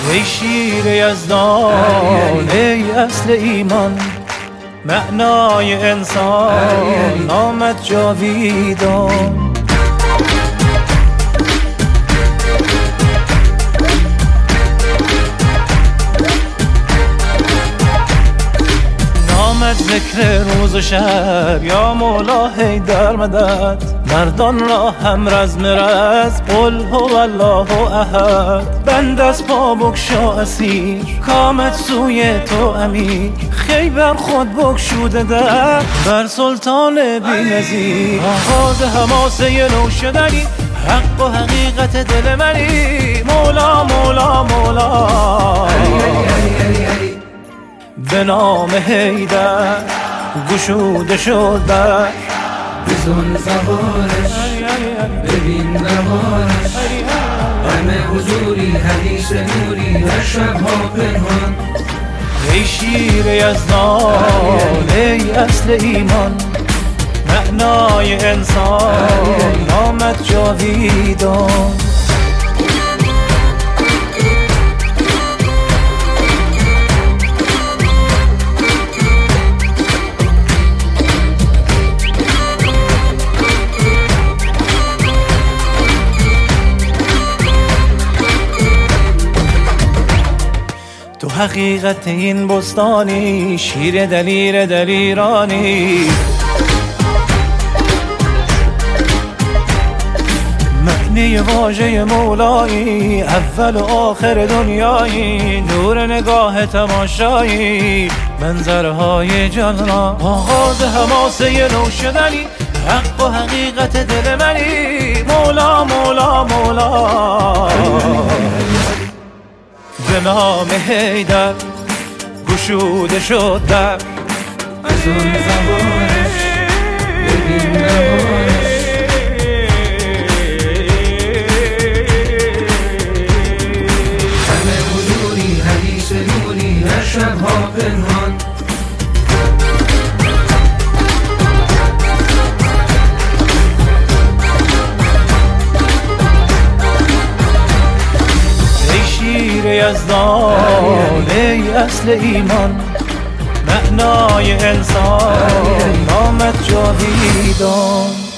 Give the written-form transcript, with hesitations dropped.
ای شیر یزدان ای اصل ایمان، معنای انسان نامت جاویدان. نامت ذکر روز و شب، یا مولا حیدر مدد. مردان را هم رزم رز، قل هو الله احد. بند از پا بگشا اسیر، کامت سوی تو امیر. خیبر خود بگشوده در بر سلطان بی‌نظیر. آغاز حماسه نو شدنی، حق و حقیقت دل منی. مولا مولا مولا به نام حیدر گشوده شد در بزن سوارش، ببین نوارش. همه حضوری، حدیث نوری، در شبها پنهان. ای شیر یزدان ای اصل ایمان، معنای انسان نامت جاویدان. تو حقیقت این بستانی، شیر دلیر دلیرانی. معنی واژه مولایی، اول و آخر دنیایی. نور نگاه تماشایی، منظرهای جان را. آغاز حماسه نو شدنی، حق و حقیقت دل منی. مولا مولا مولا به نام حیدر گشوده شد در بزن زبانش، ببین نوارش. همه حضوری، حدیث نوری، در شبها پنهان. یزدان ای اصل ایمان، معنای انسان نامت جاویدان.